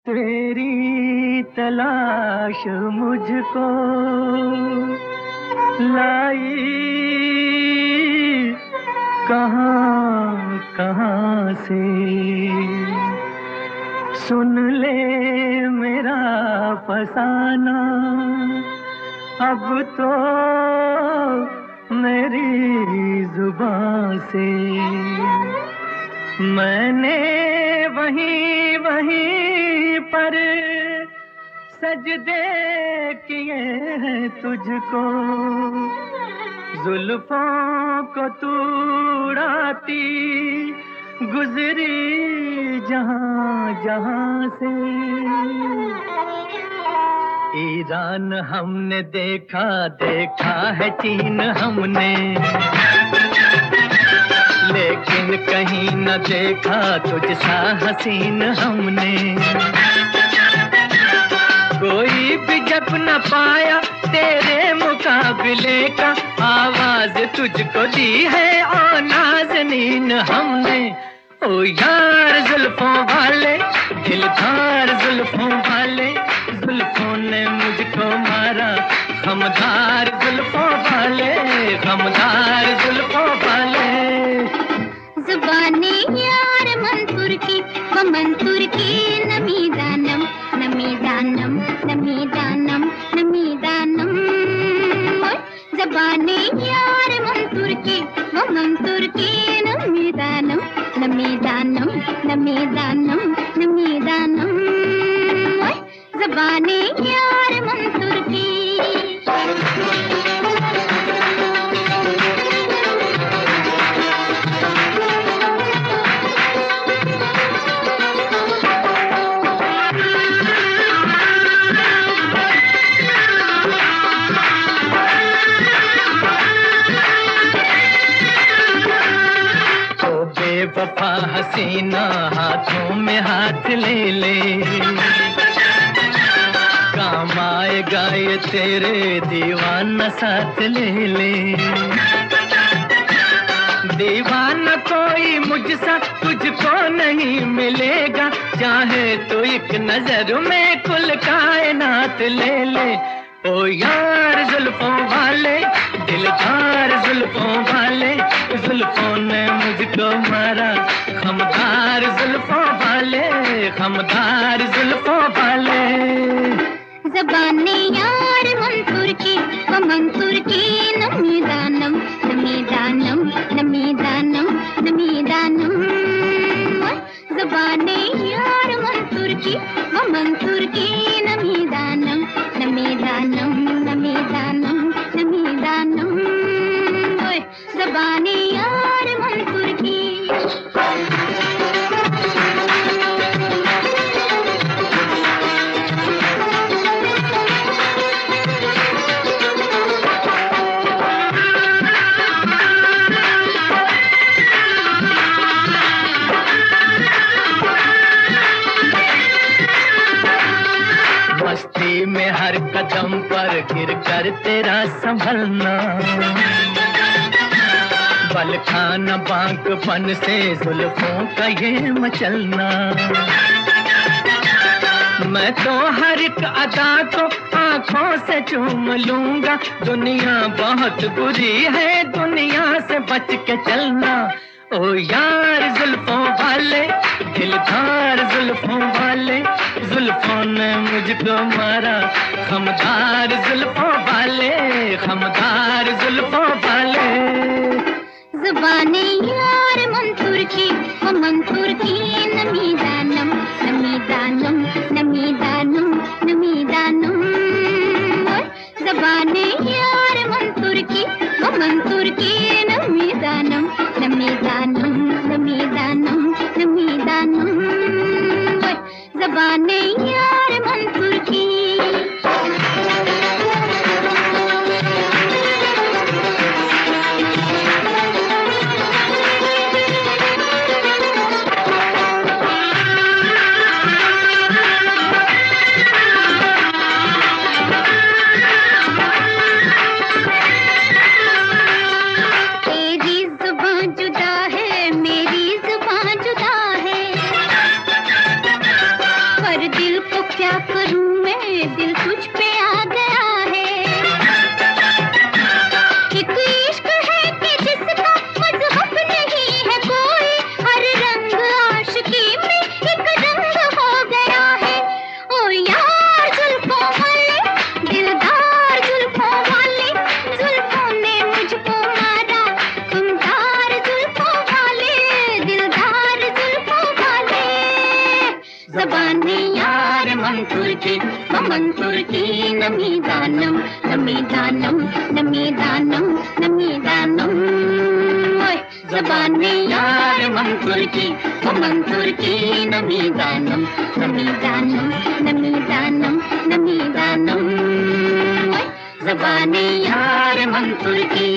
तेरी तलाश मुझको लाई कहाँ कहाँ से। सुन ले मेरा फसाना अब तो मेरी जुबान से। मैंने वहीं वहीं पर सजदे किए हैं तुझको, जुल्फों को तू उड़ाती गुजरी जहां जहां से। ईरान हमने देखा देखा है चीन हमने, लेकिन कहीं न देखा तुझसा हसीन हमने। कोई भी जब न पाया तेरे मुकाबले का, आवाज तुझको दी है ओ नाज़नीन हमने। ओ यार जुल्फों वाले, दिलदार जुल्फों वाले, जुल्फों ने मुझको मारा। खमदार जुल्फों वाले, खमदार जुल्फों वाले। जुबानी यार मंसूर की, वो मंसूर की नमी दानम, नमी दानम, नमी दानम, नमी दानम। जुबानी यार मंसूर की, वो मंसूर की नमी दानम, नमी दानम, नमी दानम, नमी दानम। जुबानी यार मंसूर की। वफा हसीना हाथों में हाथ ले ले, काम आएगा ये तेरे दीवाना साथ ले ले। दीवाना कोई मुझसा तुझको नहीं मिलेगा, चाहे तो एक नजर में कुल कायनात ले ले। ओ यार जुल्फों वाले, दिलदार जुल्फों वाले, जुल्फों ने मुझको मारा। खमदार जुल्फों वाले, खमदार जुल्फों वाले। ज़बाने यार मंसूर की, वो मंसूर की नमी दानम, नमी दानम, नमी दानम, नमी दानम। ज़बाने यार मंसूर की, वो मंसूर की नमी दानम, नमी दानम, नमी दानम, नमी दानम। ज़बाने यार मंसूर की। मस्ती में हर कदम पर गिर कर तेरा संभलना, बल खाना बांकपन से जुल्फों का ये मचलना। मैं तो हर एक अदा को आंखों से चूम लूंगा, दुनिया बहुत बुरी है, दुनिया से बच के चलना। ओ यार जुल्फों वाले, दिलदार जुल्फों वाले, जुल्फों ने मुझको मारा। खमदार जुल्फों वाले, खमदार जुल्फों वाले। ज़बाने यार मंसूर की, वो मंसूर की नमी दानम, नमी दानम, नमी दानम, नमी दानम। ज़बाने यार मंसूर की, वो मंसूर की नमी दानम, नमी दानम, नमी दानम, नमी दानम। ज़बाने यार मंसूर की। दिल क्या करूं मैं, दिल तुझ पे आ गया है। एक इश्क है कि जिसका मजहब नहीं है कोई, हर रंग आशिकी में एक रंग हो गया है। ओ यार जुल्फों वाले, दिलदार जुल्फों वाले, जुल्फों ने मुझको मारा, तुमदार जुल्फों वाले, दिलदार जुल्फों वाले। ज़बाने यार मंसूर की, मंसूर की नमी दानम, नमी दानम, नमी दानम, नमी दानम। ओए ज़बाने यार मंसूर की, मंसूर की नमी दानम, नमी दानम, नमी दानम, नमी दानम। ओए ज़बाने यार मंसूर की।